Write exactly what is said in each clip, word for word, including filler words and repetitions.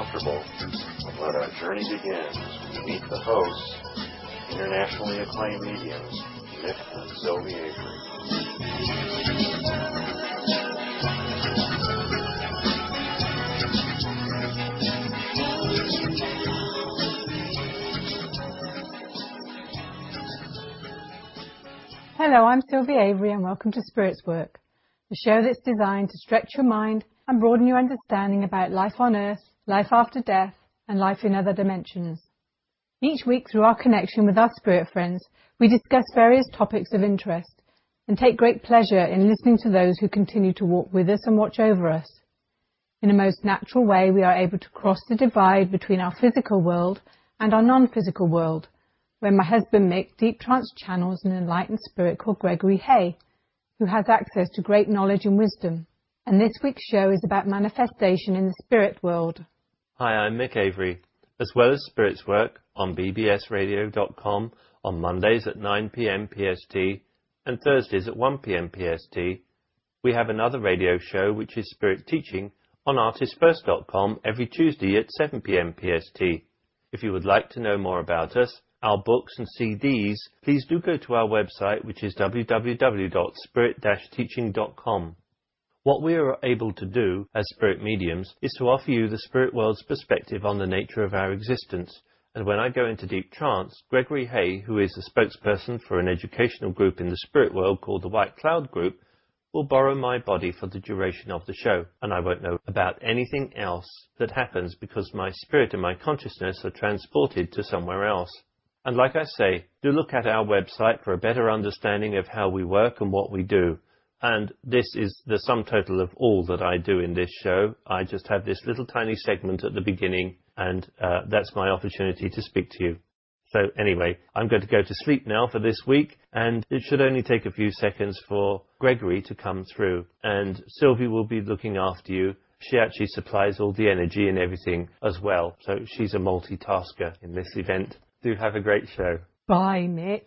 comfortable and let our journey begin as we meet the hosts, internationally acclaimed mediums, Mick and Sylvie Avery. Hello, I'm Sylvie Avery and welcome to Spirits Work, the show that's designed to stretch your mind and broaden your understanding about life on Earth, life after death, and life in other dimensions. Each week, through our connection with our spirit friends, we discuss various topics of interest and take great pleasure in listening to those who continue to walk with us and watch over us. In a most natural way, we are able to cross the divide between our physical world and our non-physical world, where my husband Mick deep trance channels an enlightened spirit called Gregory Hay, who has access to great knowledge and wisdom. And this week's show is about manifestation in the spirit world. Hi, I'm Mick Avery. As well as Spirits Work on b b s radio dot com on Mondays at nine p m P S T and Thursdays at one p m P S T, we have another radio show which is Spirit Teaching on artist first dot com every Tuesday at seven p m P S T. If you would like to know more about us, our books and C Ds, please do go to our website, which is w w w dot spirit dash teaching dot com. What we are able to do as spirit mediums is to offer you the spirit world's perspective on the nature of our existence. And when I go into deep trance, Gregory Hay, who is a spokesperson for an educational group in the spirit world called the White Cloud Group, will borrow my body for the duration of the show, and I won't know about anything else that happens because my spirit and my consciousness are transported to somewhere else. And like I say, do look at our website for a better understanding of how we work and what we do. And this is the sum total of all that I do in this show. I just have this little tiny segment at the beginning, and uh, that's my opportunity to speak to you. So anyway, I'm going to go to sleep now for this week, and it should only take a few seconds for Gregory to come through. And Sylvie will be looking after you. She actually supplies all the energy and everything as well. So she's a multitasker in this event. Do have a great show. Bye, Mick.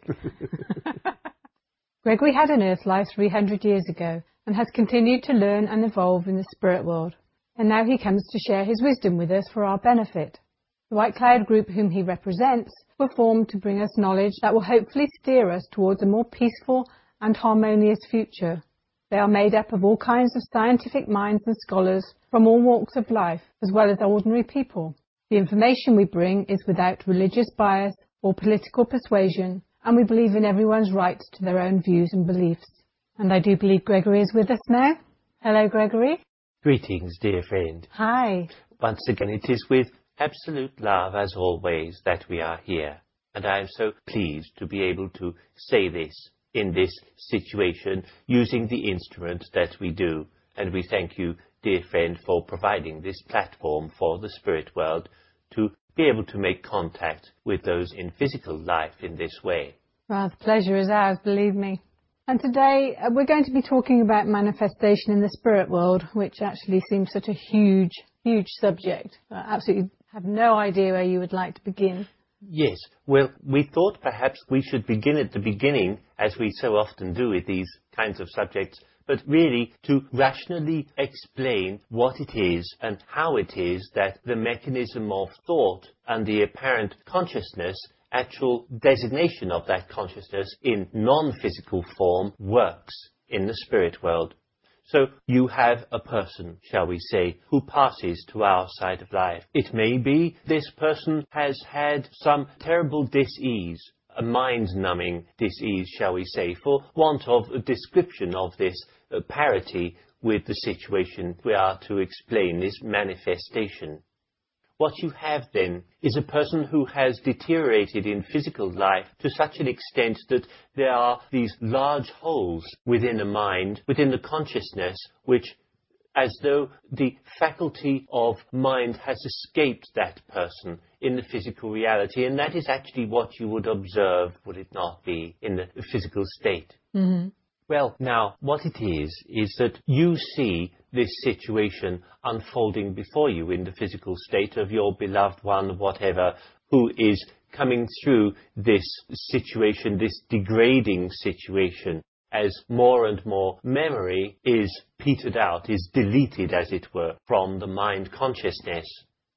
Gregory had an Earth life three hundred years ago and has continued to learn and evolve in the spirit world. And now he comes to share his wisdom with us for our benefit. The White Cloud Group, whom he represents, were formed to bring us knowledge that will hopefully steer us towards a more peaceful and harmonious future. They are made up of all kinds of scientific minds and scholars from all walks of life, as well as ordinary people. The information we bring is without religious bias or political persuasion, and we believe in everyone's right to their own views and beliefs. And I do believe Gregory is with us now. Hello, Gregory. Greetings, dear friend. Hi. Once again, it is with absolute love, as always, that we are here. And I am so pleased to be able to say this in this situation using the instrument that we do. And we thank you, dear friend, for providing this platform for the spirit world to be able to make contact with those in physical life in this way. Well, the pleasure is ours, believe me. And today uh, we're going to be talking about manifestation in the spirit world, which actually seems such a huge, huge subject. I absolutely have no idea where you would like to begin. Yes, well, we thought perhaps we should begin at the beginning, as we so often do with these kinds of subjects, but really to rationally explain what it is and how it is that the mechanism of thought and the apparent consciousness, actual designation of that consciousness in non-physical form, works in the spirit world. So you have a person, shall we say, who passes to our side of life. It may be this person has had some terrible dis-ease, a mind-numbing dis-ease, shall we say, for want of a description of this uh, parity with the situation we are to explain this manifestation. What you have then is a person who has deteriorated in physical life to such an extent that there are these large holes within the mind, within the consciousness, which, as though the faculty of mind has escaped that person in the physical reality. And that is actually what you would observe, would it not be, in the physical state? Mm-hmm. Well, now, what it is, is that you see this situation unfolding before you in the physical state of your beloved one, whatever, who is coming through this situation, this degrading situation, as more and more memory is petered out, is deleted, as it were, from the mind consciousness.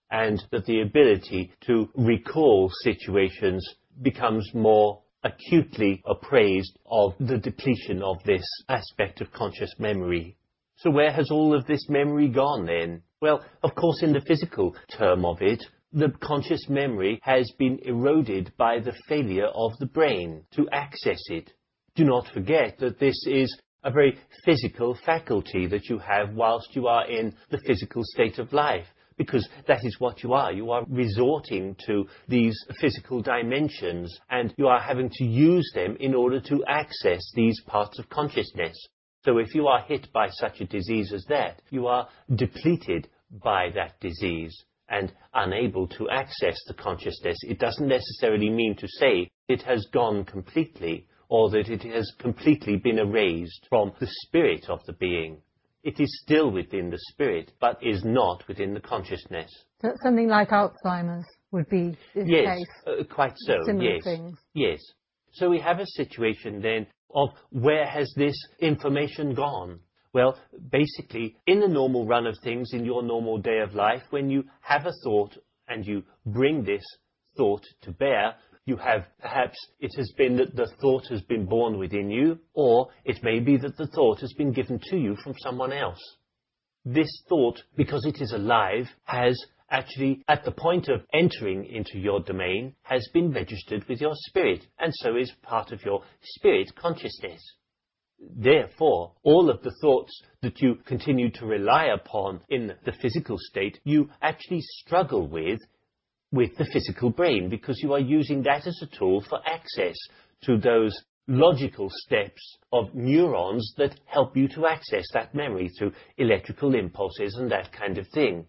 and that the ability to recall situations becomes more acutely appraised of the depletion of this aspect of conscious memory. So where has all of this memory gone then? Well, of course, in the physical term of it, the conscious memory has been eroded by the failure of the brain to access it. Do not forget that this is a very physical faculty that you have whilst you are in the physical state of life, because that is what you are. You are resorting to these physical dimensions, and you are having to use them in order to access these parts of consciousness. So if you are hit by such a disease as that, you are depleted by that disease and unable to access the consciousness. It doesn't necessarily mean to say it has gone completely, or that it has completely been erased from the spirit of the being. It is still within the spirit, but is not within the consciousness. So something like Alzheimer's would be this yes, case? Uh, quite so, Similar yes. things. Yes. So we have a situation then of where has this information gone? Well, basically, in the normal run of things, in your normal day of life, when you have a thought and you bring this thought to bear, you have, perhaps it has been that the thought has been born within you, or it may be that the thought has been given to you from someone else. This thought, because it is alive, has actually, at the point of entering into your domain, has been registered with your spirit, and so is part of your spirit consciousness. Therefore, all of the thoughts that you continue to rely upon in the physical state, you actually struggle with with the physical brain, because you are using that as a tool for access to those logical steps of neurons that help you to access that memory through electrical impulses and that kind of thing.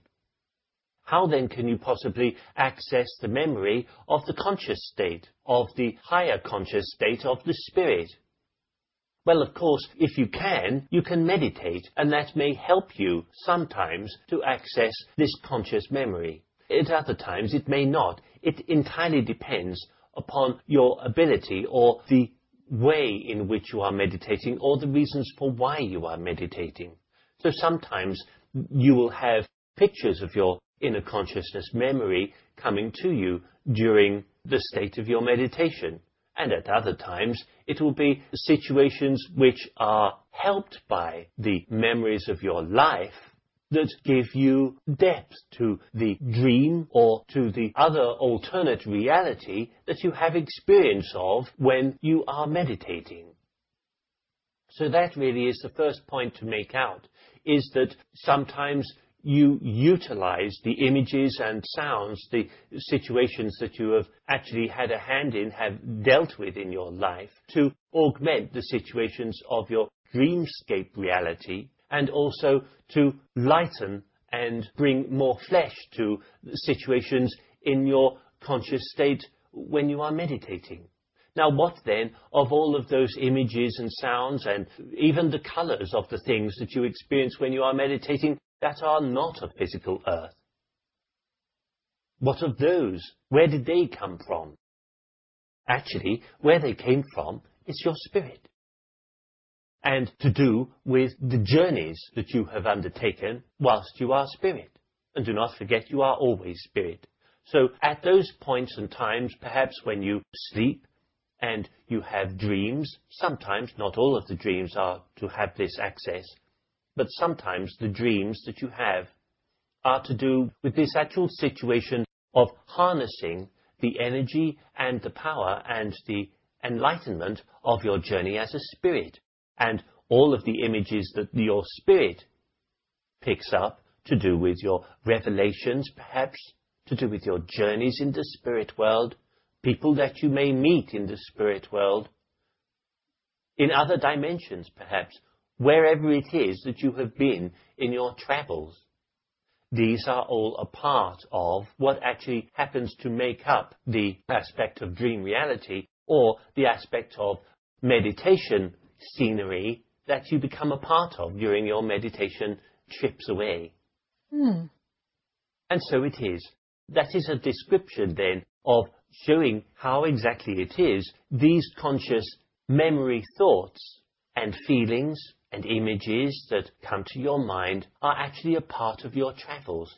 How then can you possibly access the memory of the conscious state, of the higher conscious state of the spirit? Well, of course, if you can, you can meditate, and that may help you sometimes to access this conscious memory. At other times, it may not. It entirely depends upon your ability or the way in which you are meditating or the reasons for why you are meditating. So sometimes you will have pictures of your inner consciousness memory coming to you during the state of your meditation. And at other times, it will be situations which are helped by the memories of your life that give you depth to the dream or to the other alternate reality that you have experience of when you are meditating. So that really is the first point to make out, is that sometimes you utilize the images and sounds, the situations that you have actually had a hand in, have dealt with in your life, to augment the situations of your dreamscape reality, and also to lighten and bring more flesh to the situations in your conscious state when you are meditating. Now, what then of all of those images and sounds and even the colors of the things that you experience when you are meditating that are not of physical earth? What of those? Where did they come from? Actually, where they came from is your spirit, and to do with the journeys that you have undertaken whilst you are spirit. And do not forget, you are always spirit. So at those points and times, perhaps when you sleep and you have dreams, sometimes, not all of the dreams are to have this access, but sometimes the dreams that you have are to do with this actual situation of harnessing the energy and the power and the enlightenment of your journey as a spirit. And all of the images that your spirit picks up to do with your revelations, perhaps, to do with your journeys in the spirit world, people that you may meet in the spirit world, in other dimensions, perhaps, wherever it is that you have been in your travels. These are all a part of what actually happens to make up the aspect of dream reality, or the aspect of meditation scenery that you become a part of during your meditation trips away. Hmm. And so it is. That is a description then of showing how exactly it is these conscious memory thoughts and feelings and images that come to your mind are actually a part of your travels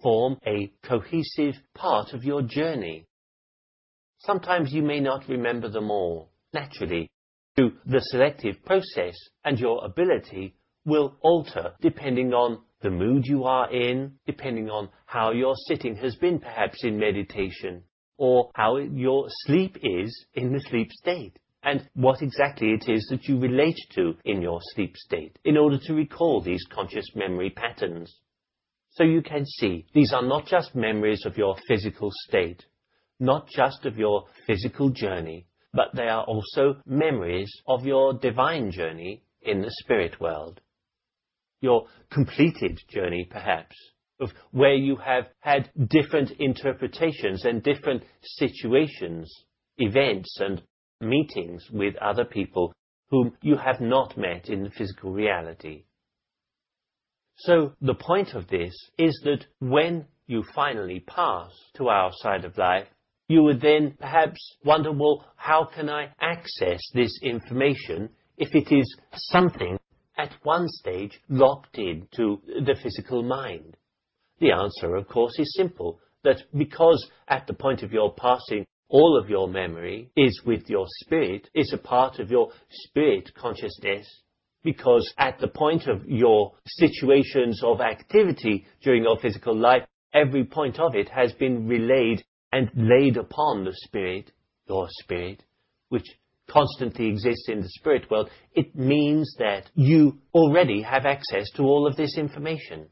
form a cohesive part of your journey. Sometimes you may not remember them all. Naturally, through the selective process, and your ability will alter depending on the mood you are in, depending on how your sitting has been perhaps in meditation, or how your sleep is in the sleep state, and what exactly it is that you relate to in your sleep state in order to recall these conscious memory patterns. So you can see, these are not just memories of your physical state, not just of your physical journey, but they are also memories of your divine journey in the spirit world. Your completed journey, perhaps, of where you have had different interpretations and different situations, events and meetings with other people whom you have not met in the physical reality. So the point of this is that when you finally pass to our side of life, you would then perhaps wonder, well, how can I access this information if it is something at one stage locked into the physical mind? The answer, of course, is simple, that because at the point of your passing, all of your memory is with your spirit, is a part of your spirit consciousness, because at the point of your situations of activity during your physical life, every point of it has been relayed and laid upon the spirit, your spirit, which constantly exists in the spirit world. It means that you already have access to all of this information.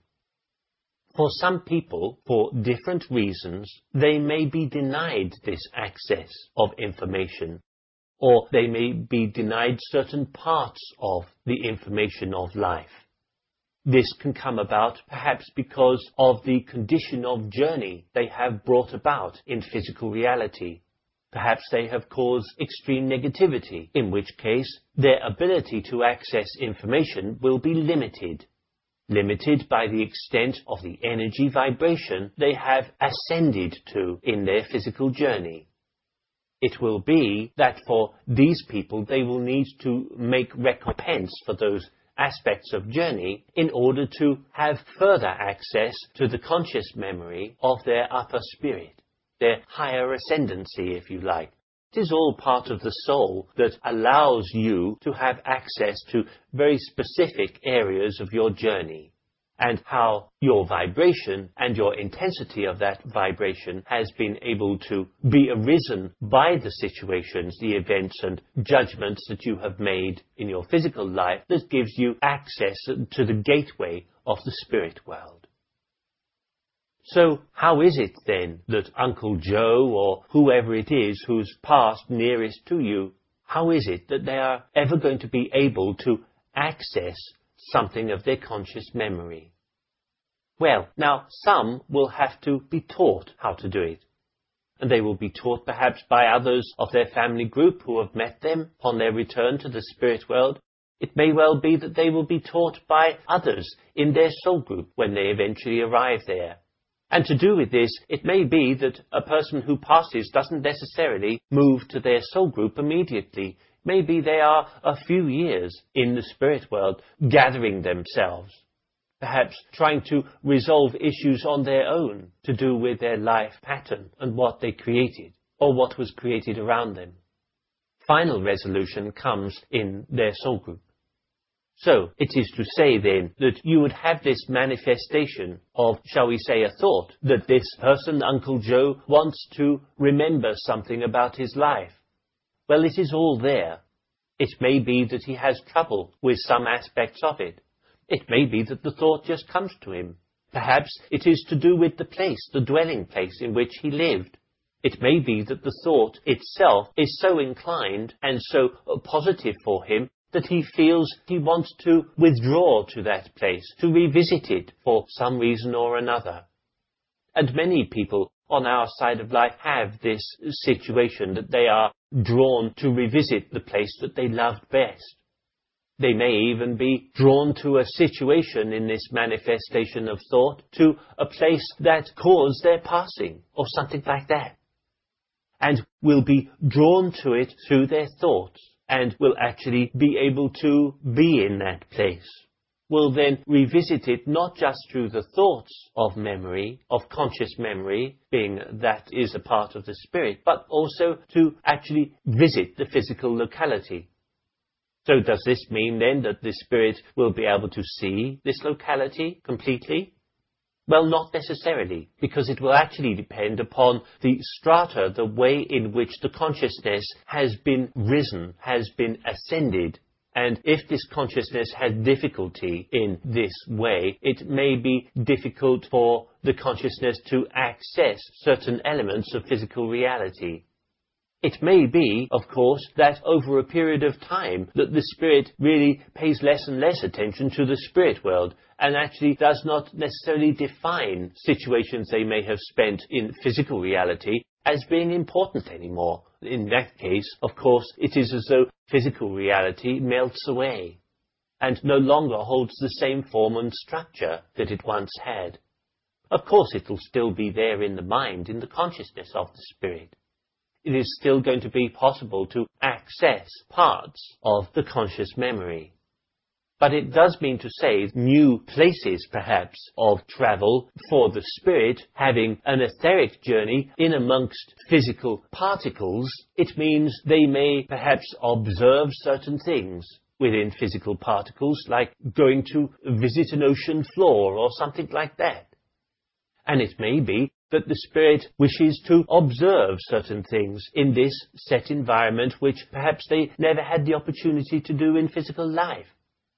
For some people, for different reasons, they may be denied this access of information, or they may be denied certain parts of the information of life. This can come about perhaps because of the condition of journey they have brought about in physical reality. Perhaps they have caused extreme negativity, in which case their ability to access information will be limited. Limited by the extent of the energy vibration they have ascended to in their physical journey. It will be that for these people they will need to make recompense for those aspects of journey in order to have further access to the conscious memory of their upper spirit, their higher ascendancy, if you like. It is all part of the soul that allows you to have access to very specific areas of your journey, and how your vibration and your intensity of that vibration has been able to be arisen by the situations, the events and judgments that you have made in your physical life that gives you access to the gateway of the spirit world. So how is it then that Uncle Joe or whoever it is who's passed nearest to you, how is it that they are ever going to be able to access something of their conscious memory? Well, now some will have to be taught how to do it. And they will be taught perhaps by others of their family group who have met them on their return to the spirit world. It may well be that they will be taught by others in their soul group when they eventually arrive there. And to do with this, it may be that a person who passes doesn't necessarily move to their soul group immediately. Maybe they are a few years in the spirit world, gathering themselves, perhaps trying to resolve issues on their own to do with their life pattern and what they created, or what was created around them. Final resolution comes in their soul group. So, it is to say then that you would have this manifestation of, shall we say, a thought, that this person, Uncle Joe, wants to remember something about his life. Well, it is all there. It may be that he has trouble with some aspects of it. It may be that the thought just comes to him. Perhaps it is to do with the place, the dwelling place in which he lived. It may be that the thought itself is so inclined and so positive for him that he feels he wants to withdraw to that place, to revisit it for some reason or another. And many people on our side of life have this situation that they are drawn to revisit the place that they loved best. They may even be drawn to a situation in this manifestation of thought, to a place that caused their passing, or something like that, and will be drawn to it through their thoughts, and will actually be able to be in that place. will then revisit it not just through the thoughts of memory, of conscious memory, being that is a part of the spirit, but also to actually visit the physical locality. So does this mean then that the spirit will be able to see this locality completely? Well, not necessarily, because it will actually depend upon the strata, the way in which the consciousness has been risen, has been ascended. And if this consciousness has difficulty in this way, it may be difficult for the consciousness to access certain elements of physical reality. It may be, of course, that over a period of time that the spirit really pays less and less attention to the spirit world and actually does not necessarily define situations they may have spent in physical reality as being important anymore. In that case, of course, it is as though physical reality melts away and no longer holds the same form and structure that it once had. Of course, it will still be there in the mind, in the consciousness of the spirit. It is still going to be possible to access parts of the conscious memory. But it does mean to say new places, perhaps, of travel for the spirit, having an etheric journey in amongst physical particles. It means they may perhaps observe certain things within physical particles, like going to visit an ocean floor or something like that. And it may be that the spirit wishes to observe certain things in this set environment which perhaps they never had the opportunity to do in physical life.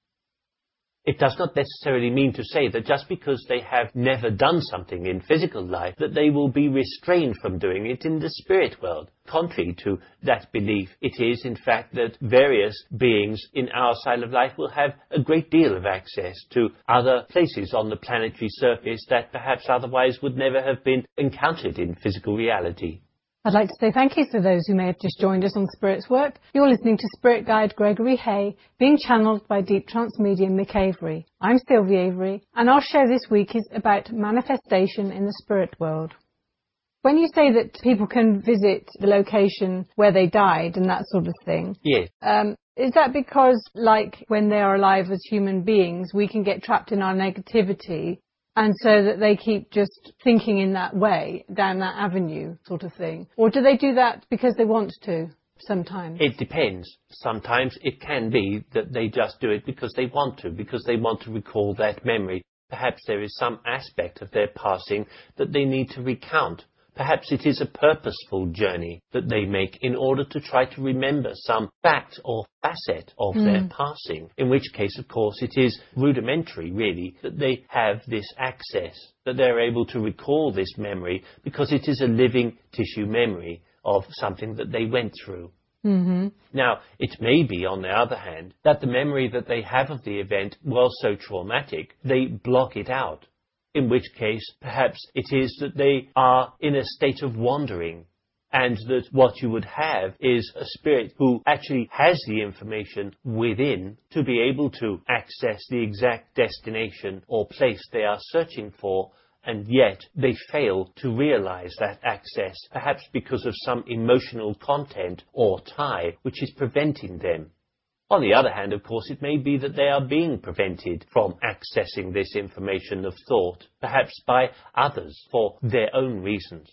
It does not necessarily mean to say that just because they have never done something in physical life, that they will be restrained from doing it in the spirit world. Contrary to that belief, it is in fact that various beings in our side of life will have a great deal of access to other places on the planetary surface that perhaps otherwise would never have been encountered in physical reality. I'd like to say thank you to those who may have just joined us on Spirit's Work. You're listening to Spirit Guide Gregory Hay, being channeled by Deep Trance medium Mick Avery. I'm Sylvie Avery, and our show this week is about manifestation in the spirit world. When you say that people can visit the location where they died and that sort of thing, yes. um, is that because, like, when they are alive as human beings, we can get trapped in our negativity, and so that they keep just thinking in that way, down that avenue sort of thing? Or do they do that because they want to sometimes? It depends. Sometimes it can be that they just do it because they want to, because they want to recall that memory. Perhaps there is some aspect of their passing that they need to recount. Perhaps it is a purposeful journey that they make in order to try to remember some fact or facet of mm. their passing, in which case, of course, it is rudimentary, really, that they have this access, that they're able to recall this memory because it is a living tissue memory of something that they went through. Mm-hmm. Now, it may be, on the other hand, that the memory that they have of the event was so traumatic, they block it out. In which case, perhaps it is that they are in a state of wandering, and that what you would have is a spirit who actually has the information within to be able to access the exact destination or place they are searching for, and yet they fail to realize that access, perhaps because of some emotional content or tie which is preventing them. On the other hand, of course, it may be that they are being prevented from accessing this information of thought, perhaps by others for their own reasons.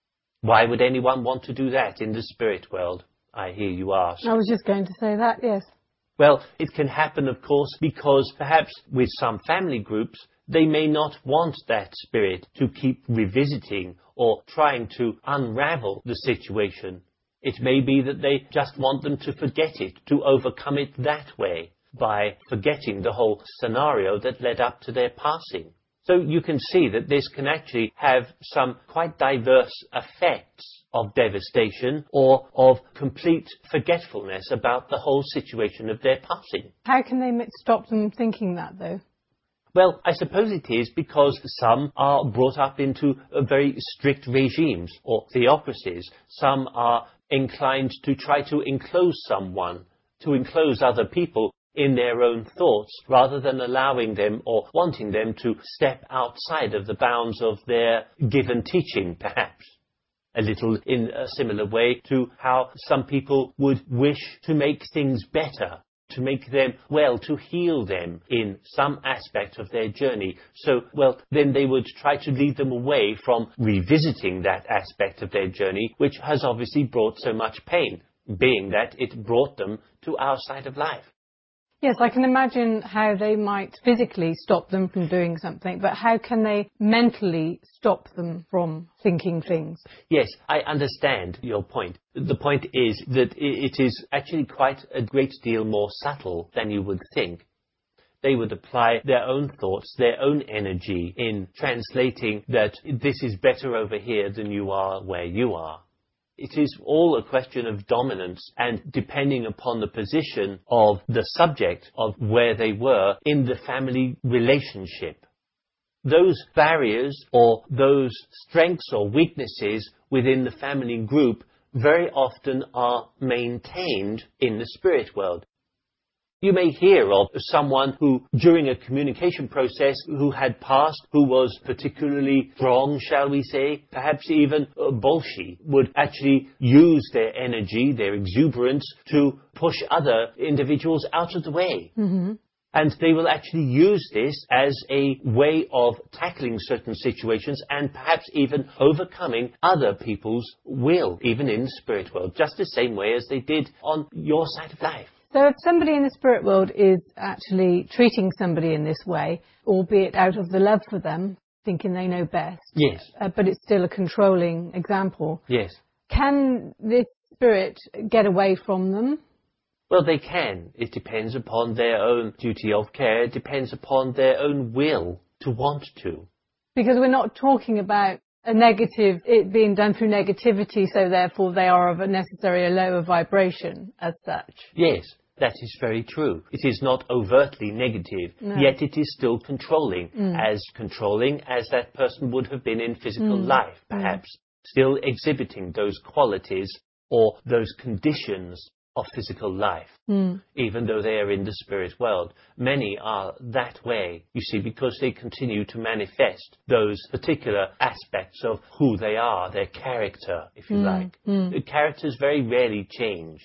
Why would anyone want to do that in the spirit world, I hear you ask? I was just going to say that, yes. Well, it can happen, of course, because perhaps with some family groups, they may not want that spirit to keep revisiting or trying to unravel the situation. It may be that they just want them to forget it, to overcome it that way, by forgetting the whole scenario that led up to their passing. So you can see that this can actually have some quite diverse effects of devastation or of complete forgetfulness about the whole situation of their passing. How can they stop them thinking that, though? Well, I suppose it is because some are brought up into very strict regimes or theocracies. Some are inclined to try to enclose someone, to enclose other people in their own thoughts, rather than allowing them or wanting them to step outside of the bounds of their given teaching, perhaps. A little in a similar way to how some people would wish to make things better, to make them well, to heal them in some aspect of their journey. So, well, then they would try to lead them away from revisiting that aspect of their journey, which has obviously brought so much pain, being that it brought them to our side of life. Yes, I can imagine how they might physically stop them from doing something, but how can they mentally stop them from thinking things? Yes, I understand your point. The point is that it is actually quite a great deal more subtle than you would think. They would apply their own thoughts, their own energy in translating that this is better over here than you are where you are. It is all a question of dominance and depending upon the position of the subject of where they were in the family relationship. Those barriers or those strengths or weaknesses within the family group very often are maintained in the spirit world. You may hear of someone who, during a communication process, who had passed, who was particularly strong, shall we say, perhaps even uh, bolshy, would actually use their energy, their exuberance, to push other individuals out of the way. Mm-hmm. And they will actually use this as a way of tackling certain situations and perhaps even overcoming other people's will, even in the spirit world, just the same way as they did on your side of life. So if somebody in the spirit world is actually treating somebody in this way, albeit out of the love for them, thinking they know best, yes, uh, but it's still a controlling example, yes, can this spirit get away from them? Well, they can. It depends upon their own duty of care. It depends upon their own will to want to. Because we're not talking about a negative, it being done through negativity, so therefore they are of a necessary a lower vibration as such. Yes, that is very true. It is not overtly negative, No. yet it is still controlling, Mm. as controlling as that person would have been in physical Mm. life, perhaps, mm. still exhibiting those qualities or those conditions of physical life, mm. even though they are in the spirit world. Many are that way, you see, because they continue to manifest those particular aspects of who they are, their character, if you Mm. like. Mm. The characters very rarely change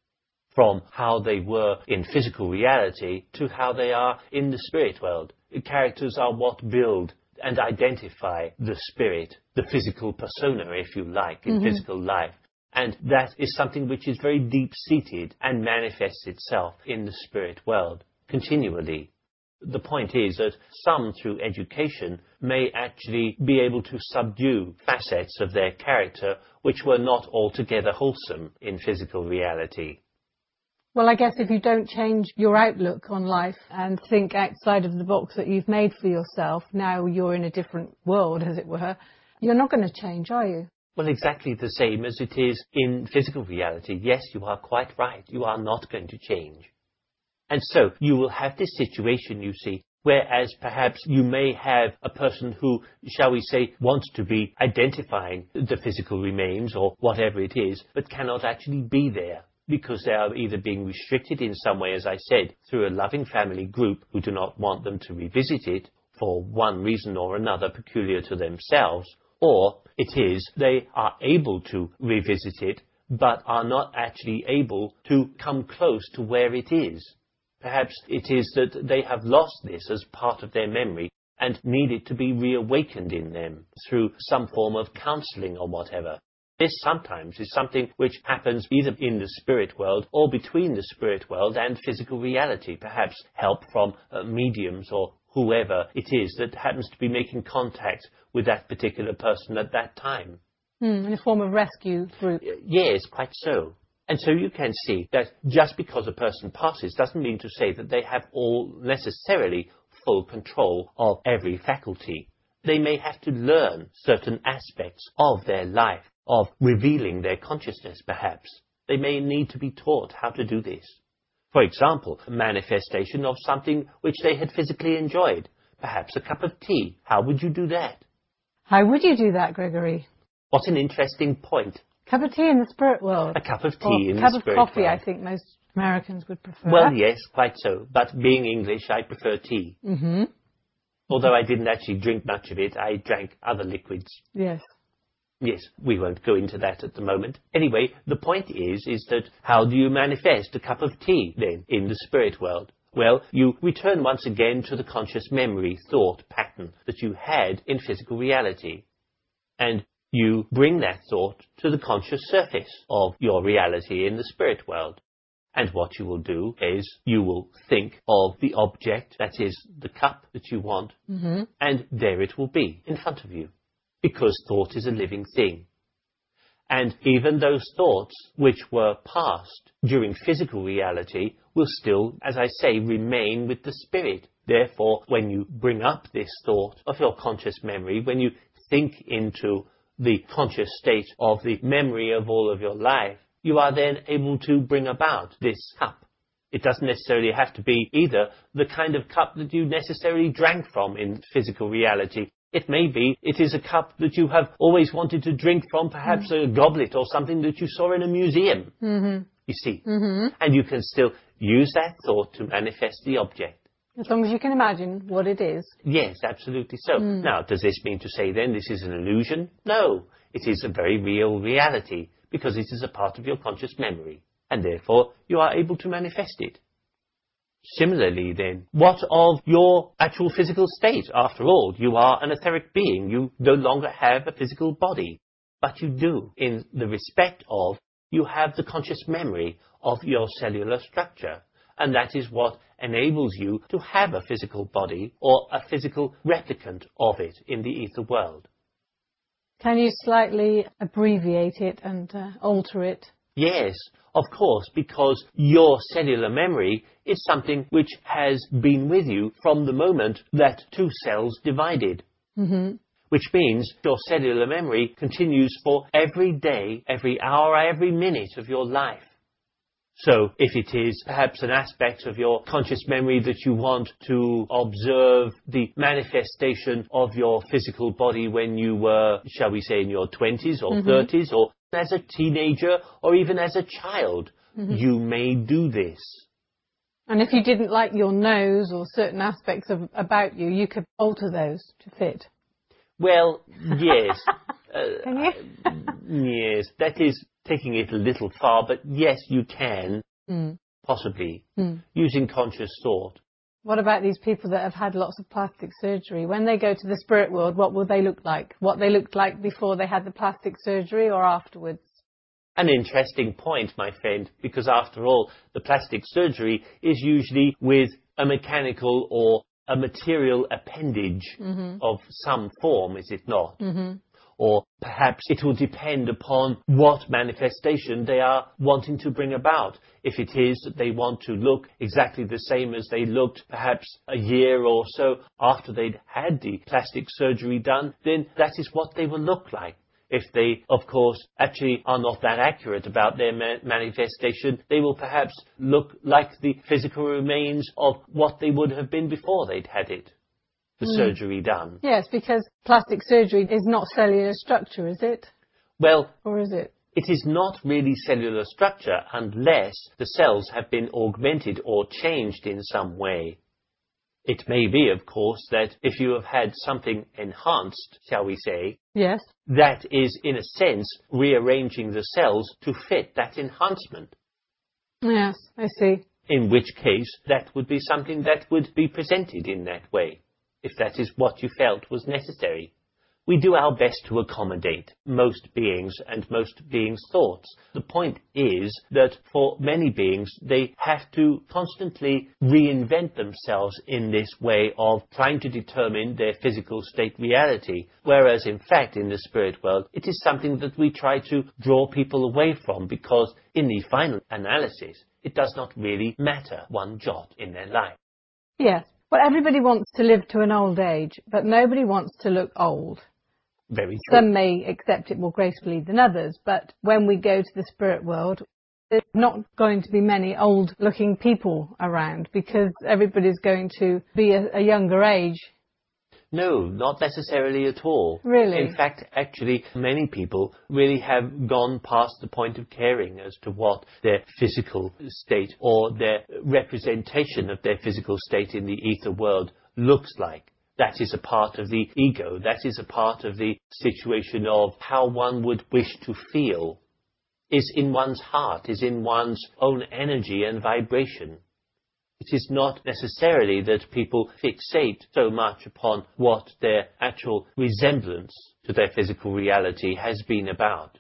from how they were in physical reality to how they are in the spirit world. The characters are what build and identify the spirit, the physical persona, if you like, in Mm-hmm. physical life. And that is something which is very deep-seated and manifests itself in the spirit world continually. The point is that some, through education, may actually be able to subdue facets of their character which were not altogether wholesome in physical reality. Well, I guess if you don't change your outlook on life and think outside of the box that you've made for yourself, now you're in a different world, as it were, you're not going to change, are you? Well, exactly the same as it is in physical reality. Yes, you are quite right. You are not going to change. And so you will have this situation, you see, whereas perhaps you may have a person who, shall we say, wants to be identifying the physical remains or whatever it is, but cannot actually be there because they are either being restricted in some way, as I said, through a loving family group who do not want them to revisit it for one reason or another peculiar to themselves, or it is they are able to revisit it, but are not actually able to come close to where it is. Perhaps it is that they have lost this as part of their memory and need it to be reawakened in them through some form of counseling or whatever. This sometimes is something which happens either in the spirit world or between the spirit world and physical reality, perhaps help from uh, mediums or whoever it is that happens to be making contact with that particular person at that time. Mm, in a form of rescue group. Yes, quite so. And so you can see that just because a person passes doesn't mean to say that they have all necessarily full control of every faculty. They may have to learn certain aspects of their life, of revealing their consciousness perhaps. They may need to be taught how to do this. For example, a manifestation of something which they had physically enjoyed. Perhaps a cup of tea. How would you do that? How would you do that, Gregory? What an interesting point. Cup of tea in the spirit world. A cup of tea or in the cup of spirit coffee, world. I think most Americans would prefer. Well, yes, quite so. But being English, I prefer tea. Mm-hmm. Although I didn't actually drink much of it, I drank other liquids. Yes. Yes, we won't go into that at the moment. Anyway, the point is, is that how do you manifest a cup of tea, then, in the spirit world? Well, you return once again to the conscious memory, thought, pattern that you had in physical reality. And you bring that thought to the conscious surface of your reality in the spirit world. And what you will do is you will think of the object, that is, the cup that you want, mm-hmm. and there it will be in front of you. Because thought is a living thing. And even those thoughts which were past during physical reality will still, as I say, remain with the spirit. Therefore, when you bring up this thought of your conscious memory, when you think into the conscious state of the memory of all of your life, you are then able to bring about this cup. It doesn't necessarily have to be either the kind of cup that you necessarily drank from in physical reality. It may be it is a cup that you have always wanted to drink from, perhaps mm-hmm. a goblet or something that you saw in a museum, mm-hmm. you see. Mm-hmm. And you can still use that thought to manifest the object. As long as you can imagine what it is. Yes, absolutely so. Mm. Now, does this mean to say then this is an illusion? No, it is a very real reality because it is a part of your conscious memory, and therefore you are able to manifest it. Similarly then, what of your actual physical state? After all, you are an etheric being. You no longer have a physical body. But you do, in the respect of, you have the conscious memory of your cellular structure. And that is what enables you to have a physical body or a physical replicant of it in the ether world. Can you slightly abbreviate it and uh, alter it? Yes, of course, because your cellular memory is something which has been with you from the moment that two cells divided. Mm-hmm. Which means your cellular memory continues for every day, every hour, every minute of your life. So if it is perhaps an aspect of your conscious memory that you want to observe the manifestation of your physical body when you were, shall we say, in your twenties or mm-hmm. thirties, or as a teenager, or even as a child, mm-hmm. you may do this. And if you didn't like your nose or certain aspects of about you, you could alter those to fit. Well, yes. uh, can you? Yes, that is taking it a little far, but yes, you can, mm. possibly, mm. using conscious thought. What about these people that have had lots of plastic surgery? When they go to the spirit world, what will they look like? What they looked like before they had the plastic surgery or afterwards? An interesting point, my friend, because after all, the plastic surgery is usually with a mechanical or a material appendage mm-hmm. of some form, is it not? Mm-hmm. Or perhaps it will depend upon what manifestation they are wanting to bring about. If it is that they want to look exactly the same as they looked perhaps a year or so after they'd had the plastic surgery done, then that is what they will look like. If they, of course, actually are not that accurate about their ma- manifestation, they will perhaps look like the physical remains of what they would have been before they'd had it. The mm. surgery done. Yes, because plastic surgery is not cellular structure, is it? Well, or is it? It is not really cellular structure unless the cells have been augmented or changed in some way. It may be, of course, that if you have had something enhanced, shall we say, yes, that is, in a sense, rearranging the cells to fit that enhancement. Yes, I see. In which case, that would be something that would be presented in that way, if that is what you felt was necessary. We do our best to accommodate most beings and most beings' thoughts. The point is that for many beings, they have to constantly reinvent themselves in this way of trying to determine their physical state reality, whereas in fact in the spirit world, it is something that we try to draw people away from because in the final analysis, it does not really matter one jot in their life. Yes. Well, everybody wants to live to an old age, but nobody wants to look old. Very true. Some may accept it more gracefully than others, but when we go to the spirit world, there's not going to be many old-looking people around because everybody's going to be a, a younger age. No, not necessarily at all. Really? In fact, actually, many people really have gone past the point of caring as to what their physical state or their representation of their physical state in the ether world looks like. that is a part of the ego. That is a part of the situation of how one would wish to feel, is in one's heart, is in one's own energy and vibration. It is not necessarily that people fixate so much upon what their actual resemblance to their physical reality has been about.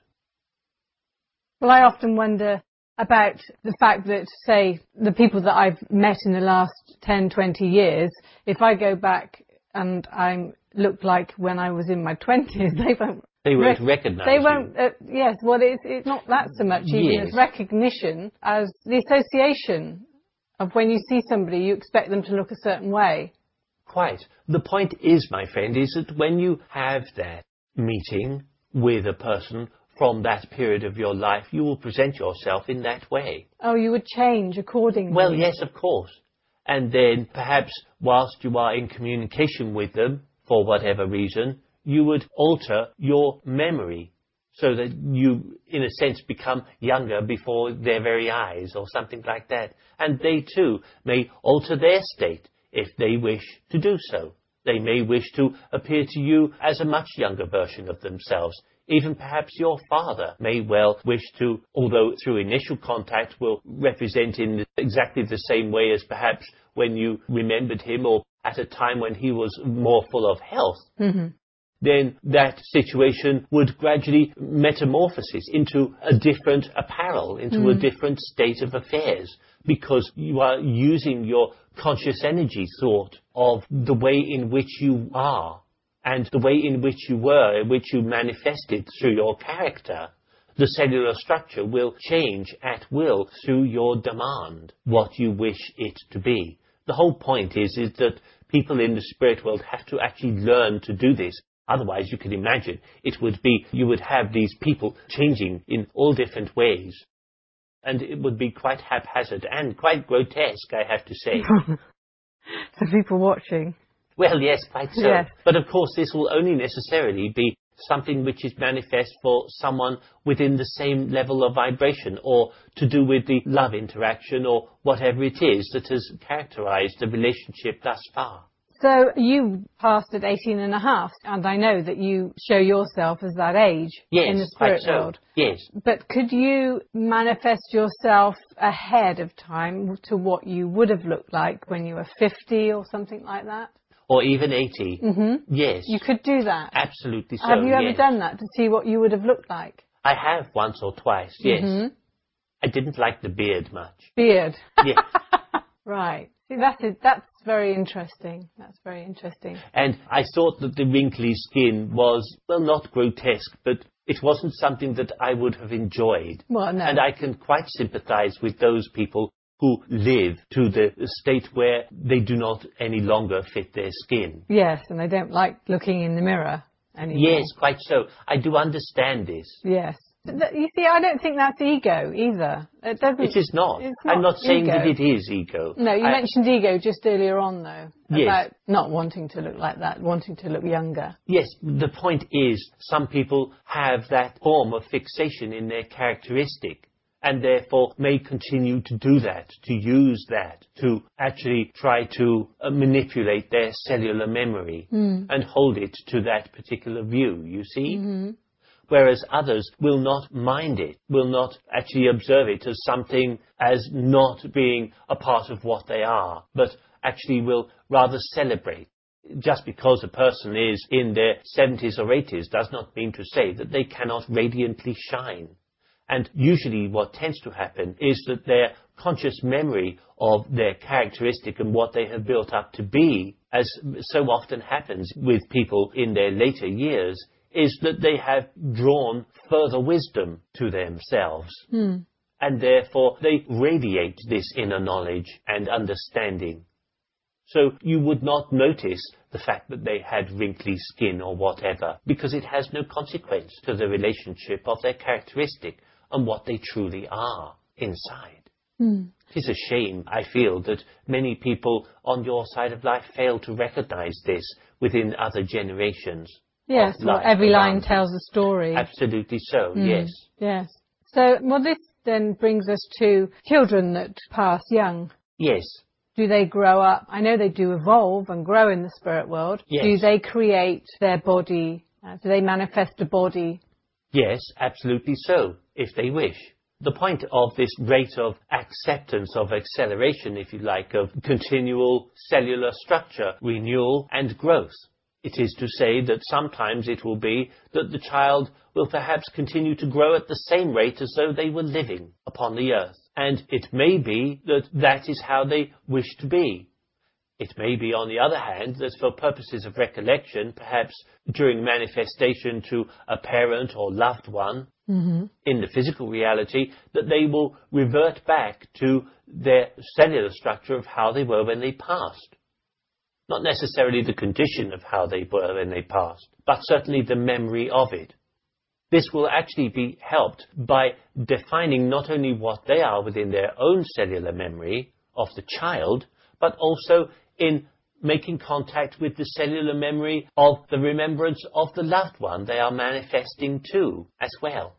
Well, I often wonder about the fact that, say, the people that I've met in the last ten, twenty years, if I go back and I look like when I was in my twenties, they won't They won't Rec- recognize They you. won't, uh, yes, well, it's, it's not that so much even Yes. as recognition, as the association of when you see somebody, you expect them to look a certain way. Quite. The point is, my friend, is that when you have that meeting with a person from that period of your life, you will present yourself in that way. Oh, you would change accordingly. Well, yes, of course. And then perhaps whilst you are in communication with them, for whatever reason, you would alter your memory so that you, in a sense, become younger before their very eyes or something like that. And they too may alter their state if they wish to do so. They may wish to appear to you as a much younger version of themselves. Even perhaps your father may well wish to, although through initial contact will represent in exactly the same way as perhaps when you remembered him or at a time when he was more full of health. Mm-hmm. Then that situation would gradually metamorphose into a different apparel, into mm. a different state of affairs, because you are using your conscious energy thought of the way in which you are and the way in which you were, in which you manifested through your character. The cellular structure will change at will through your demand, what you wish it to be. The whole point is, is that people in the spirit world have to actually learn to do this. Otherwise, you can imagine, it would be, you would have these people changing in all different ways. And it would be quite haphazard and quite grotesque, I have to say. For people watching. Well, yes, quite so. Yes. But of course, this will only necessarily be something which is manifest for someone within the same level of vibration, or to do with the love interaction, or whatever it is that has characterized the relationship thus far. So you passed at eighteen and a half, and I know that you show yourself as that age yes, in the spirit quite so. world. Yes. But could you manifest yourself ahead of time to what you would have looked like when you were fifty or something like that? Or even eighty. Mm-hmm. Yes. You could do that? Absolutely so, Have you ever yes. done that to see what you would have looked like? I have once or twice, yes. Mm-hmm. I didn't like the beard much. Beard? Yes. Right. See, that's it. That's very interesting. That's very interesting. And I thought that the wrinkly skin was, well, not grotesque, but it wasn't something that I would have enjoyed. Well, no. And I can quite sympathize with those people who live to the state where they do not any longer fit their skin. Yes, and they don't like looking in the mirror anymore. Yes, quite so. I do understand this. Yes. But you see, I don't think that's ego either. It doesn't. It is not. It's not I'm not saying ego. that it is ego. No, you I, mentioned ego just earlier on, though, yes. about not wanting to look like that, wanting to look younger. Yes, the point is some people have that form of fixation in their characteristic, and therefore may continue to do that, to use that, to actually try to uh, manipulate their cellular memory mm. and hold it to that particular view, you see? Mm-hmm. Whereas others will not mind it, will not actually observe it as something as not being a part of what they are, but actually will rather celebrate. Just because a person is in their seventies or eighties does not mean to say that they cannot radiantly shine. And usually what tends to happen is that their conscious memory of their characteristic and what they have built up to be, as so often happens with people in their later years, is that they have drawn further wisdom to themselves. Mm. And therefore they radiate this inner knowledge and understanding. So you would not notice the fact that they had wrinkly skin or whatever, because it has no consequence to the relationship of their characteristic and what they truly are inside. Mm. It is a shame, I feel, that many people on your side of life fail to recognize this within other generations. Yes, well, every line tells a story. Absolutely so, mm. yes. Yes. So, well, this then brings us to children that pass young. Yes. Do they grow up? I know they do evolve and grow in the spirit world. Yes. Do they create their body? Uh, do they manifest a body? Yes, absolutely so, if they wish. The point of this rate of acceptance, of acceleration, if you like, of continual cellular structure, renewal and growth. It is to say that sometimes it will be that the child will perhaps continue to grow at the same rate as though they were living upon the earth. And it may be that that is how they wish to be. It may be, on the other hand, that for purposes of recollection, perhaps during manifestation to a parent or loved one, mm-hmm. in the physical reality, that they will revert back to their cellular structure of how they were when they passed. Not necessarily the condition of how they were when they passed, but certainly the memory of it. This will actually be helped by defining not only what they are within their own cellular memory of the child, but also in making contact with the cellular memory of the remembrance of the loved one they are manifesting to as well.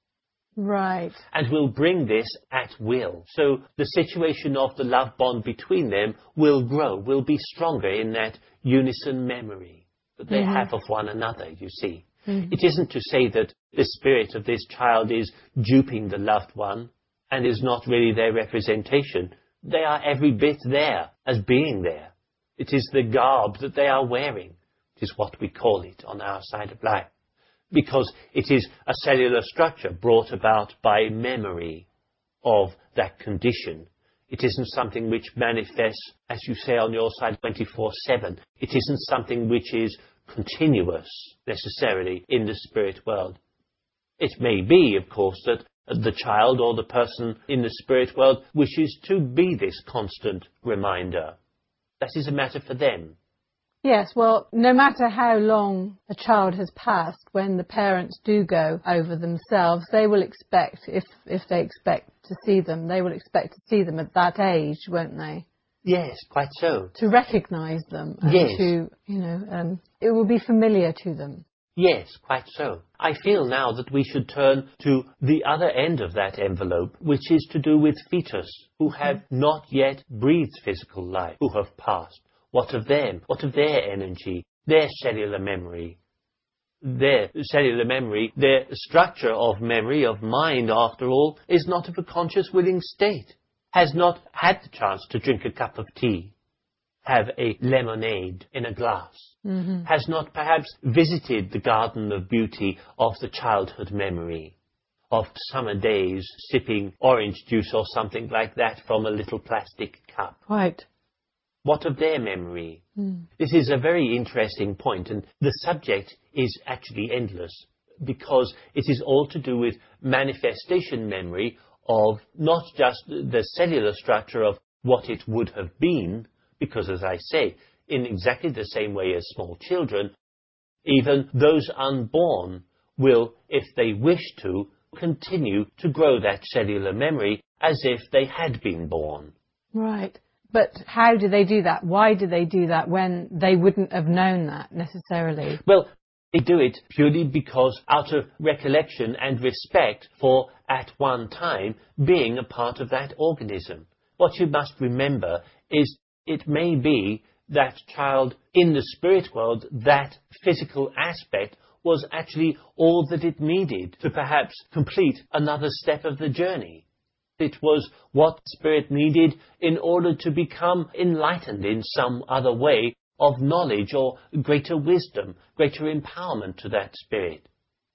Right. And will bring this at will. So the situation of the love bond between them will grow, will be stronger in that unison memory that they mm-hmm. have of one another, you see. Mm-hmm. It isn't to say that the spirit of this child is duping the loved one and is not really their representation. They are every bit there as being there. It is the garb that they are wearing. It is what we call it on our side of life. Because it is a cellular structure brought about by memory of that condition. It isn't something which manifests, as you say, on your side twenty-four seven. It isn't something which is continuous, necessarily, in the spirit world. It may be, of course, that the child or the person in the spirit world wishes to be this constant reminder. That is a matter for them. Yes, well, no matter how long a child has passed, when the parents do go over themselves, they will expect, if if they expect to see them, they will expect to see them at that age, won't they? Yes, quite so. To recognise them and yes. to, you know, um, it will be familiar to them. Yes, quite so. I feel now that we should turn to the other end of that envelope, which is to do with fetus, who have not yet breathed physical life, who have passed. What of them? What of their energy, their cellular memory? Their cellular memory, their structure of memory, of mind, after all, is not of a conscious willing state, has not had the chance to drink a cup of tea, have a lemonade in a glass, mm-hmm. has not perhaps visited the garden of beauty of the childhood memory, of summer days sipping orange juice or something like that from a little plastic cup. Right. What of their memory? Mm. This is a very interesting point, and the subject is actually endless, because it is all to do with manifestation memory of not just the cellular structure of what it would have been, because, as I say, in exactly the same way as small children, even those unborn will, if they wish to, continue to grow that cellular memory as if they had been born. Right. But how do they do that? Why do they do that when they wouldn't have known that necessarily? Well, they do it purely because out of recollection and respect for, at one time, being a part of that organism. What you must remember is it may be that child in the spirit world, that physical aspect was actually all that it needed to perhaps complete another step of the journey. It was what spirit needed in order to become enlightened in some other way of knowledge or greater wisdom, greater empowerment to that spirit.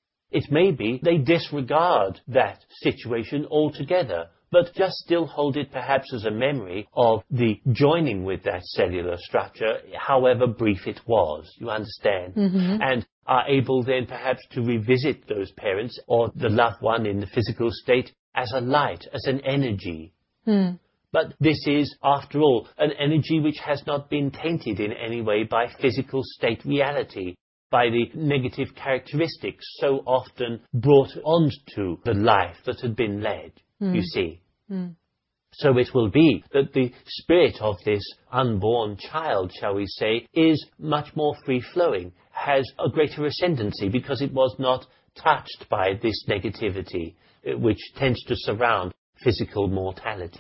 It may be they disregard that situation altogether, but just still hold it perhaps as a memory of the joining with that cellular structure, however brief it was, you understand, mm-hmm. and are able then perhaps to revisit those parents or the loved one in the physical state as a light, as an energy. Hmm. But this is, after all, an energy which has not been tainted in any way by physical state reality, by the negative characteristics so often brought onto the life that had been led, hmm. you see. Hmm. So it will be that the spirit of this unborn child, shall we say, is much more free-flowing, has a greater ascendancy because it was not touched by this negativity, which tends to surround physical mortality.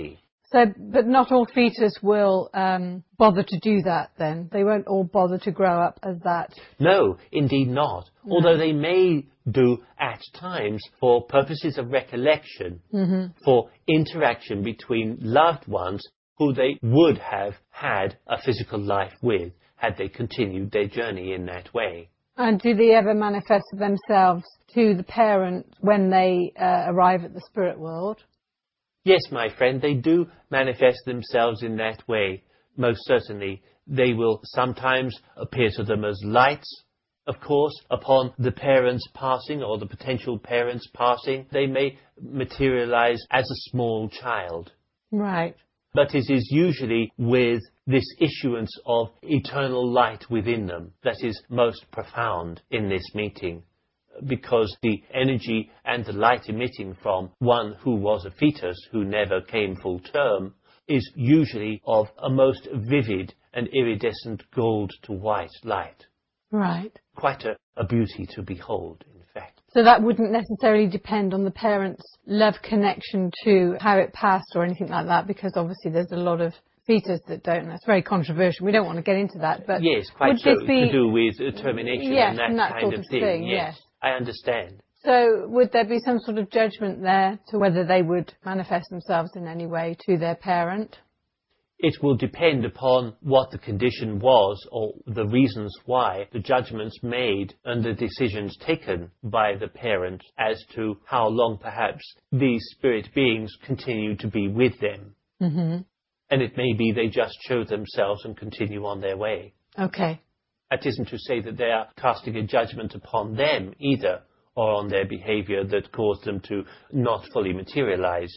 So, but not all fetus will um, bother to do that then? They won't all bother to grow up as that? No, indeed not. No. Although they may do at times for purposes of recollection, mm-hmm. for interaction between loved ones who they would have had a physical life with had they continued their journey in that way. And do they ever manifest themselves to the parent when they uh, arrive at the spirit world? Yes, my friend, they do manifest themselves in that way, most certainly. They will sometimes appear to them as lights, of course, upon the parents passing or the potential parents passing. They may materialize as a small child. Right. But it is usually with this issuance of eternal light within them that is most profound in this meeting. Because the energy and the light emitting from one who was a fetus, who never came full term, is usually of a most vivid and iridescent gold to white light. Right. Quite a, a beauty to behold, in fact. So that wouldn't necessarily depend on the parents' love connection to how it passed or anything like that, because obviously there's a lot of fetus that don't. That's very controversial. We don't want to get into that. But yes, quite would so. This be, to do with termination yes, and that, and that kind sort of of thing. thing. Yes. yes. I understand. So would there be some sort of judgment there to whether they would manifest themselves in any way to their parent? It will depend upon what the condition was or the reasons why the judgments made and the decisions taken by the parent as to how long perhaps these spirit beings continue to be with them. Mm-hmm. And it may be they just show themselves and continue on their way. Okay. That isn't to say that they are casting a judgment upon them either, or on their behavior that caused them to not fully materialize.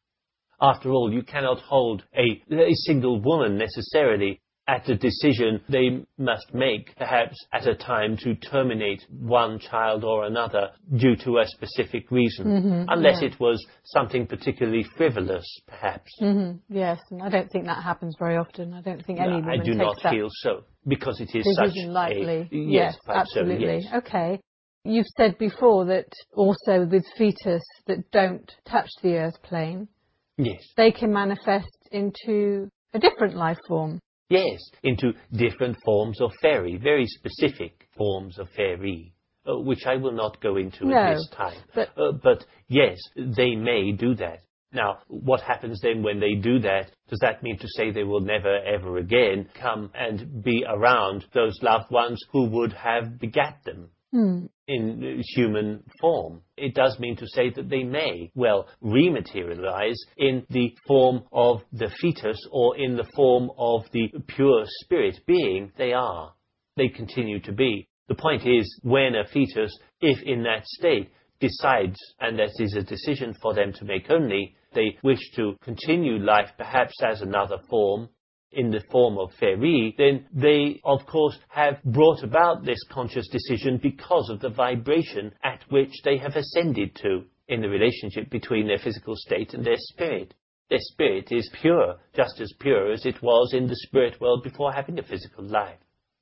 After all, you cannot hold a, a single woman necessarily at the decision they must make, perhaps at a time to terminate one child or another due to a specific reason, mm-hmm, unless yeah. it was something particularly frivolous, perhaps. Mm-hmm, yes, and I don't think that happens very often. I don't think any no, woman I do takes not that feel so, because it is decision such lightly. a... Yes, yes absolutely. So, yes. Okay. You've said before that also with fetus that don't touch the earth plane, yes, they can manifest into a different life form. Yes, into different forms of fairy, very specific forms of fairy, uh, which I will not go into no, at this time. But, uh, but yes, they may do that. Now, what happens then when they do that? Does that mean to say they will never ever again come and be around those loved ones who would have begat them? Hmm. In human form? It does mean to say that they may, well, rematerialize in the form of the fetus or in the form of the pure spirit being they are. They continue to be. The point is, when a fetus, if in that state, decides, and that is a decision for them to make only, they wish to continue life perhaps as another form, in the form of fairy, then they, of course, have brought about this conscious decision because of the vibration at which they have ascended to in the relationship between their physical state and their spirit. Their spirit is pure, just as pure as it was in the spirit world before having a physical life.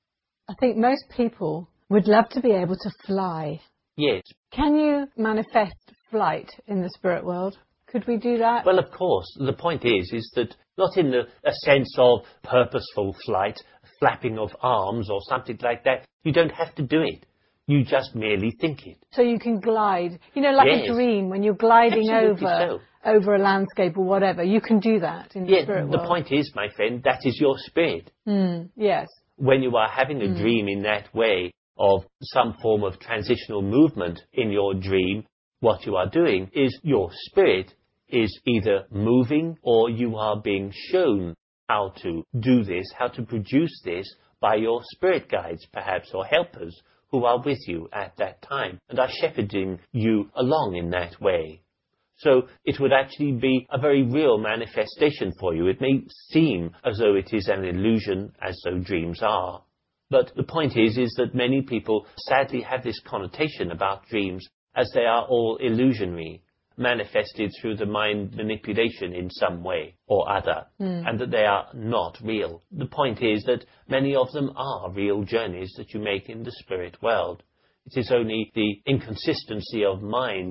I think most people would love to be able to fly. Yes. Can you manifest flight in the spirit world? Could we do that? Well, of course. The point is, is that not in the, a sense of purposeful flight, flapping of arms or something like that. You don't have to do it. You just merely think it. So you can glide. You know, like yes. a dream, when you're gliding Absolutely over so. over a landscape or whatever. You can do that in the yes, spirit the world. point is, my friend, that is your spirit. Mm, yes. When you are having a mm. dream in that way of some form of transitional movement in your dream, what you are doing is your spirit is either moving or you are being shown how to do this, how to produce this by your spirit guides, perhaps, or helpers who are with you at that time and are shepherding you along in that way. So it would actually be a very real manifestation for you. It may seem as though it is an illusion, as though dreams are. But the point is, is that many people sadly have this connotation about dreams as they are all illusionary, manifested through the mind manipulation in some way or other, mm. and that they are not real. The point is that many of them are real journeys that you make in the spirit world. It is only the inconsistency of mind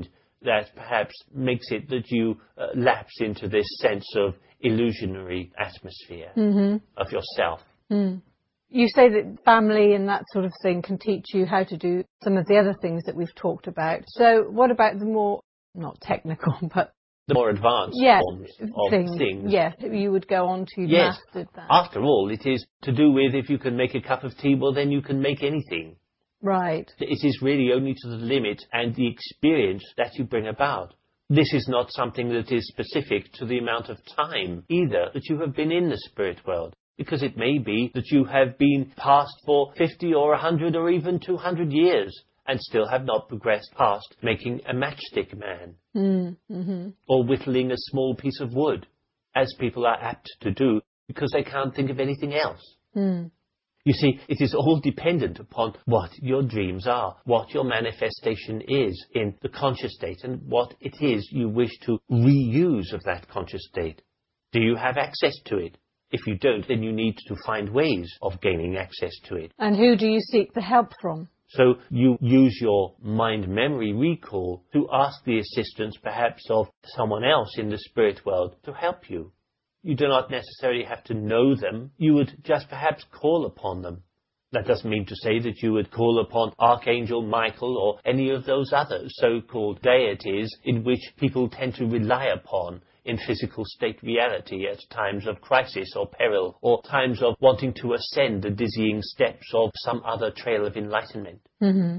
that perhaps makes it that you uh, lapse into this sense of illusionary atmosphere mm-hmm. of yourself. Mm. You say that family and that sort of thing can teach you how to do some of the other things that we've talked about. So what about the more, not technical, but the more advanced yes, forms of things, things. Yes, you would go on to yes. master that. After all, it is to do with if you can make a cup of tea, well, then you can make anything. Right. It is really only to the limit and the experience that you bring about. This is not something that is specific to the amount of time either that you have been in the spirit world, because it may be that you have been past for fifty or a hundred or even two hundred years and still have not progressed past making a matchstick man mm, mm-hmm. or whittling a small piece of wood, as people are apt to do because they can't think of anything else. Mm. You see, it is all dependent upon what your dreams are, what your manifestation is in the conscious state, and what it is you wish to reuse of that conscious state. Do you have access to it? If you don't, then you need to find ways of gaining access to it. And who do you seek the help from? So you use your mind memory recall to ask the assistance perhaps of someone else in the spirit world to help you. You do not necessarily have to know them. You would just perhaps call upon them. That doesn't mean to say that you would call upon Archangel Michael or any of those other so-called deities in which people tend to rely upon in physical state reality at times of crisis or peril, or times of wanting to ascend the dizzying steps of some other trail of enlightenment. Mm-hmm.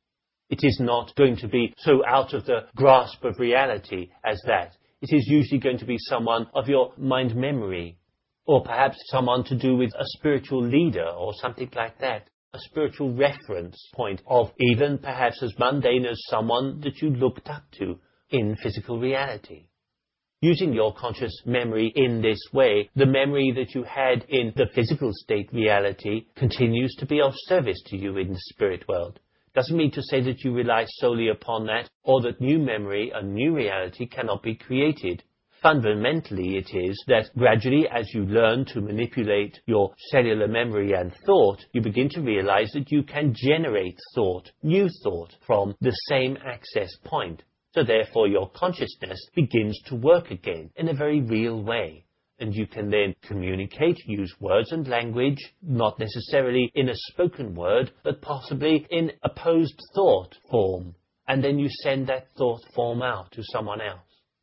It is not going to be so out of the grasp of reality as that. It is usually going to be someone of your mind memory, or perhaps someone to do with a spiritual leader or something like that, a spiritual reference point of even perhaps as mundane as someone that you looked up to in physical reality. Using your conscious memory in this way, the memory that you had in the physical state reality continues to be of service to you in the spirit world. Doesn't mean to say that you rely solely upon that, or that new memory, a new reality, cannot be created. Fundamentally, it is that gradually, as you learn to manipulate your cellular memory and thought, you begin to realize that you can generate thought, new thought, from the same access point. So therefore, your consciousness begins to work again in a very real way. And you can then communicate, use words and language, not necessarily in a spoken word, but possibly in a posed thought form. And then you send that thought form out to someone else.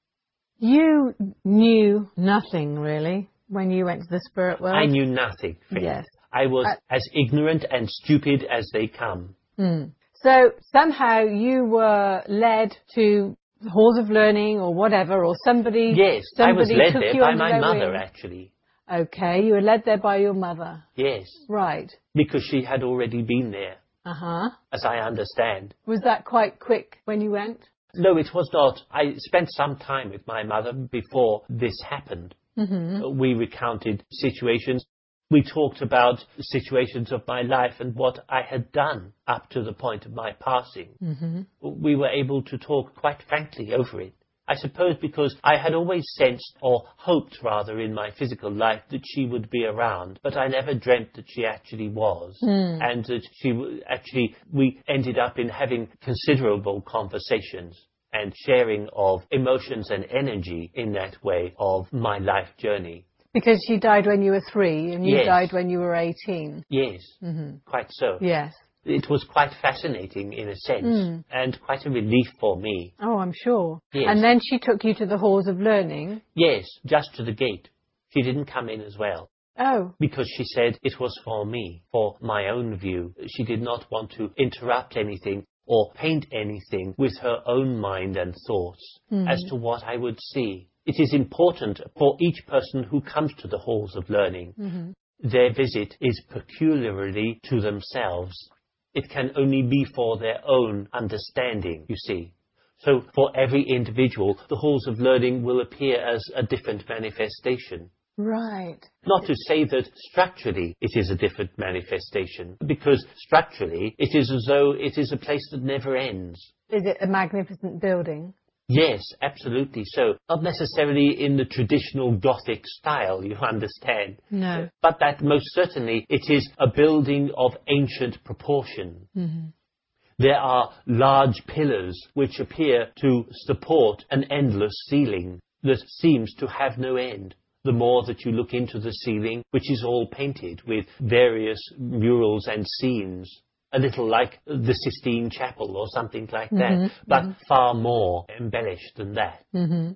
You knew nothing, really, when you went to the spirit world? I knew nothing, Finn. Yes. I was I... as ignorant and stupid as they come. Mm. So somehow you were led to halls of learning or whatever, or somebody... Yes, somebody I was led took there you by under my their mother, wing. actually. Okay, you were led there by your mother. Yes. Right. Because she had already been there. Uh-huh. As I understand. Was that quite quick when you went? No, it was not. I spent some time with my mother before this happened. Mm-hmm. We recounted situations. We talked about situations of my life and what I had done up to the point of my passing. Mm-hmm. We were able to talk quite frankly over it. I suppose because I had always sensed, or hoped rather, in my physical life that she would be around, but I never dreamt that she actually was. Mm. And that she w- actually, we ended up in having considerable conversations and sharing of emotions and energy in that way of my life journey. Because she died when you were three, and you Yes. died when you were eighteen. Yes, Mm-hmm. quite so. Yes. It was quite fascinating in a sense, Mm. and quite a relief for me. Oh, I'm sure. Yes. And then she took you to the halls of learning. Yes, just to the gate. She didn't come in as well. Oh. Because she said it was for me, for my own view. She did not want to interrupt anything or paint anything with her own mind and thoughts Mm. as to what I would see. It is important for each person who comes to the halls of learning. Mm-hmm. Their visit is peculiarly to themselves. It can only be for their own understanding, you see. So for every individual, the halls of learning will appear as a different manifestation. Right. Not to say that structurally it is a different manifestation, because structurally it is as though it is a place that never ends. Is it a magnificent building? Yes, absolutely so. Not necessarily in the traditional Gothic style, you understand. No. But that most certainly it is a building of ancient proportion. Mm-hmm. There are large pillars which appear to support an endless ceiling that seems to have no end. The more that you look into the ceiling, which is all painted with various murals and scenes, a little like the Sistine Chapel or something like that, mm-hmm, but mm-hmm. far more embellished than that. Mm-hmm.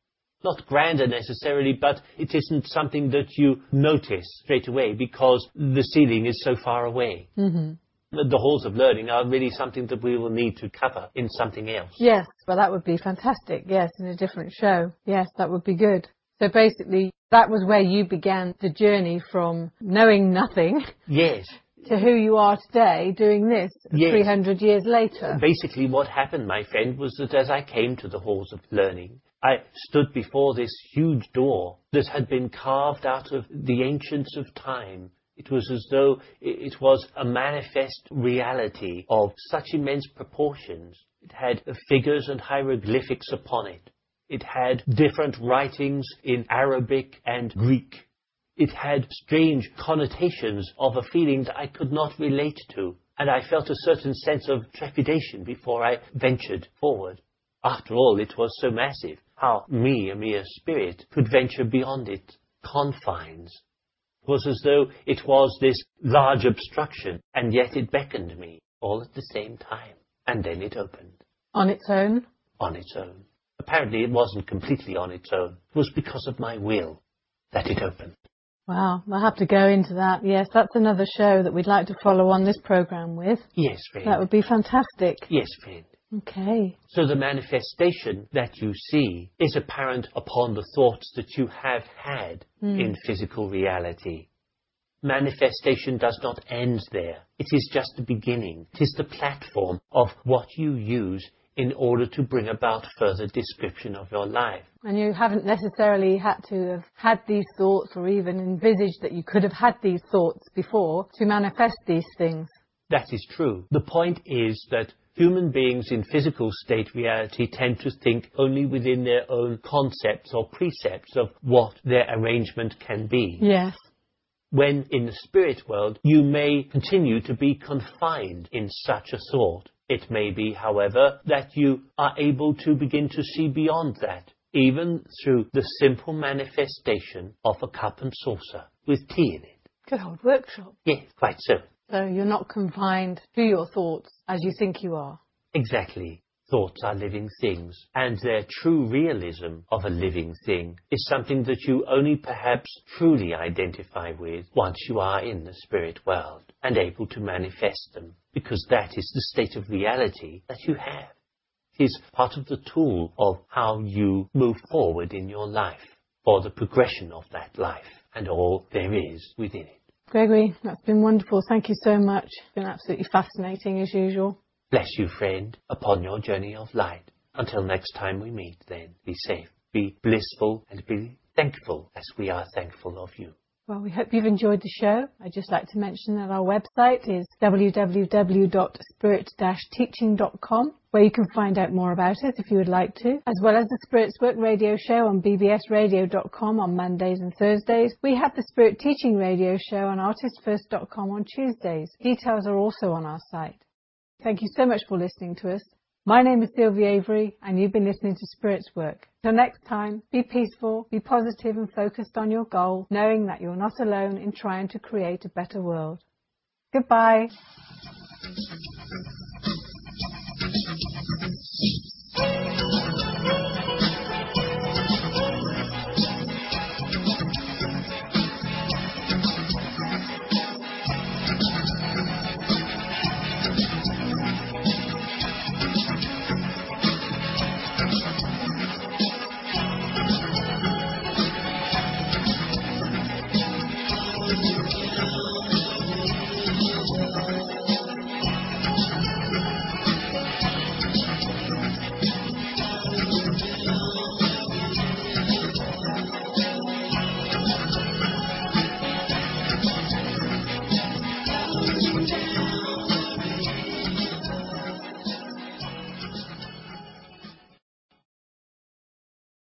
Not grander necessarily, but it isn't something that you notice straight away because the ceiling is so far away. Mm-hmm. The halls of learning are really something that we will need to cover in something else. Yes, well that would be fantastic. Yes, in a different show. Yes, that would be good. So basically, that was where you began the journey from knowing nothing. Yes. To who you are today doing this yes. three hundred years later. Basically what happened, my friend, was that as I came to the halls of learning, I stood before this huge door that had been carved out of the ancients of time. It was as though it was a manifest reality of such immense proportions. It had figures and hieroglyphics upon it. It had different writings in Arabic and Greek. It had strange connotations of a feeling that I could not relate to, and I felt a certain sense of trepidation before I ventured forward. After all, it was so massive. How me, a mere spirit, could venture beyond its confines? It was as though it was this large obstruction, and yet it beckoned me, all at the same time. And then it opened. On its own? On its own. Apparently it wasn't completely on its own. It was because of my will that it opened. Wow, we'll have to go into that. Yes, that's another show that we'd like to follow on this programme with. Yes, friend. That would be fantastic. Yes, friend. Okay. So the manifestation that you see is apparent upon the thoughts that you have had mm. in physical reality. Manifestation does not end there. It is just the beginning. It is the platform of what you use in order to bring about further description of your life. And you haven't necessarily had to have had these thoughts or even envisaged that you could have had these thoughts before to manifest these things. That is true. The point is that human beings in physical state reality tend to think only within their own concepts or precepts of what their arrangement can be. Yes. When in the spirit world, you may continue to be confined in such a thought. It may be, however, that you are able to begin to see beyond that, even through the simple manifestation of a cup and saucer with tea in it. Good old workshop. Yes, quite so. So you're not confined to your thoughts as you think you are. Exactly. Thoughts are living things, and their true realism of a living thing is something that you only perhaps truly identify with once you are in the spirit world and able to manifest them, because that is the state of reality that you have. It is part of the tool of how you move forward in your life, for the progression of that life and all there is within it. Gregory, that's been wonderful. Thank you so much. It's been absolutely fascinating as usual. Bless you, friend, upon your journey of light. Until next time we meet, then, be safe, be blissful, and be thankful as we are thankful of you. Well, we hope you've enjoyed the show. I'd just like to mention that our website is w w w dot spirit dash teaching dot com, where you can find out more about us if you would like to, as well as the Spirits Work radio show on b b s radio dot com on Mondays and Thursdays. We have the Spirit Teaching radio show on artist first dot com on Tuesdays. Details are also on our site. Thank you so much for listening to us. My name is Sylvia Avery, and you've been listening to Spirits Work. Till next time, be peaceful, be positive and focused on your goal, knowing that you're not alone in trying to create a better world. Goodbye.